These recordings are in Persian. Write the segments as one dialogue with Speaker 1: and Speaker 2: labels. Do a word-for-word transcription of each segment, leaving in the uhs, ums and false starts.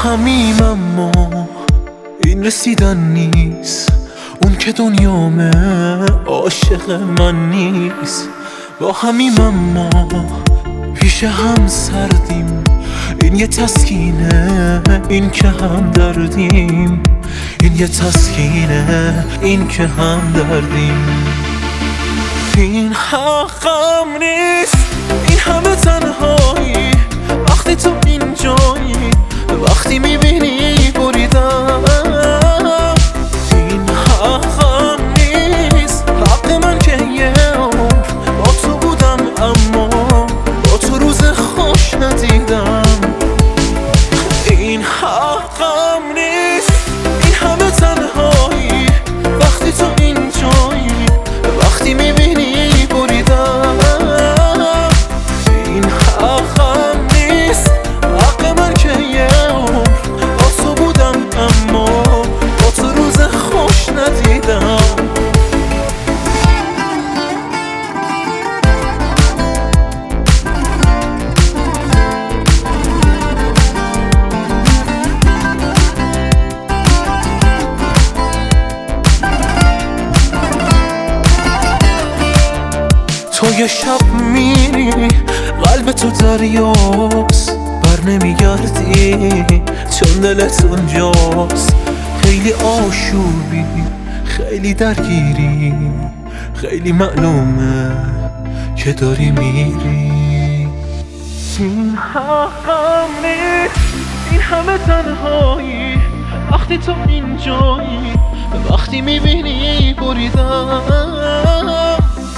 Speaker 1: همیم اما این رسیدن نیست، اون که دنیامه عاشق من نیست. با همیم اما پیش هم سردیم، این یه تسکینه، این که هم دردیم. این یه تسکینه، این که هم دردیم. این حقم نیست، این همه تنهایی، وقتی تو اینجایی، وقتی میبینی بریدم. این حقم نیست، حق من که یه عمر با تو بودم، اما با تو روز خوش ندیدم. این حقم نیست، این همه تنهایی، وقتی تو اینجایی، وقتی میبینی بریدم. این حقم نیست، حق من که یه عمر با تو بودم، اما با تو روز خوش ندیدم. تو یه شب میری، قلب تو دریاست، بر نمیگردی چون دلت اونجاست. خیلی آشوبی، خیلی درگیری، خیلی معلومه که داری میری. این حقم نیست، این همه تنهایی، وقتی تو اینجایی، وقتی میبینی بریدم.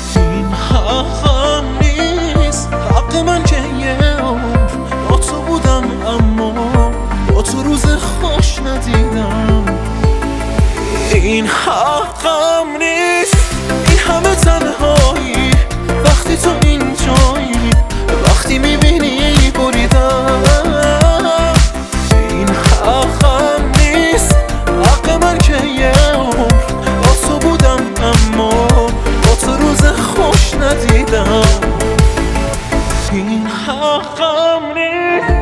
Speaker 1: حقم نیست، حق من که یه عمر با تو بودم، اما با تو روز خوش ندیدم. این حقم نیست، این همه تنهایی، وقتی تو اینجایی، وقتی میبینی بریدم. این حقم نیست، حق من که یه عمر با تو بودم، اما با تو روز خوش ندیدم. این حقم نیست.